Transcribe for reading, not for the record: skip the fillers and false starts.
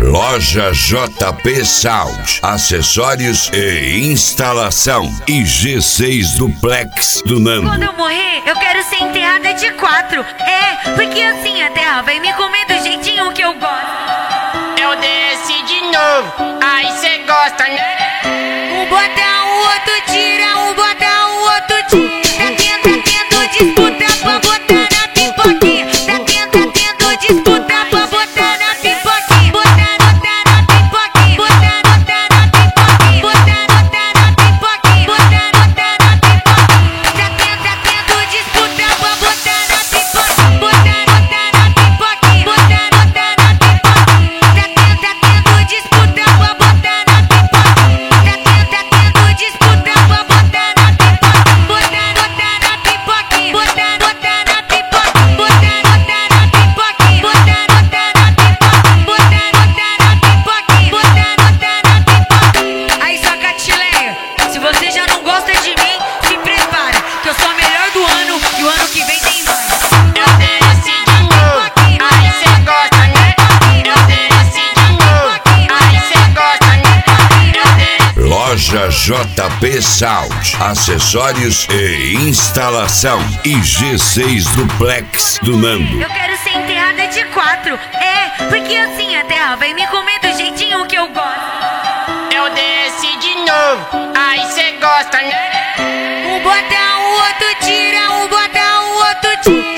Loja JP Sound, acessórios e instalação. E G6 Duplex do Nando. Quando eu morrer, eu quero ser enterrada de 4. É, porque assim a terra vai me comer do jeitinho que eu gosto. Eu desci de novo, aí cê gosta, né? Um bota, o outro tira, um bota, o outro tira. Tá tendo disputa pra botar na pipoquinha. Tá tendo disputa pra botar na pipoquinha. Botar na pipoquinha. Botar na pipoquinha. Botar na pipoquinha. Botar na pipoquinha. Tá tendo disputa pra botar na pipoquinha. Botar na pipoquinha. Botar na pipoquinha. Tá tendo disputa pra botar na pipoquinha. Tá tendo disputa pra botar na pipoquinha. Botar na pipoquinha. Botar na pipoquinha. Botar na pipoquinha. Botar na pipoquinha. Botar na pipoquinha. Aí, Sacatileia, se você já não gosta de mim, se prepara, que eu sou a melhor do ano e o ano que vem tem mais. Eu desci de novo, aí cê gosta, né? Eu desci de novo, aí cê gosta, né? Loja JP Sound, acessórios e instalação. E G6 Duplex do Nando. Eu quero ser enterrada de 4. É, porque assim a terra vai me comer do jeitinho que eu gosto. Eu desci de novo, aí cê gosta, né? Um bota, o outro tira, um bota, o outro tira.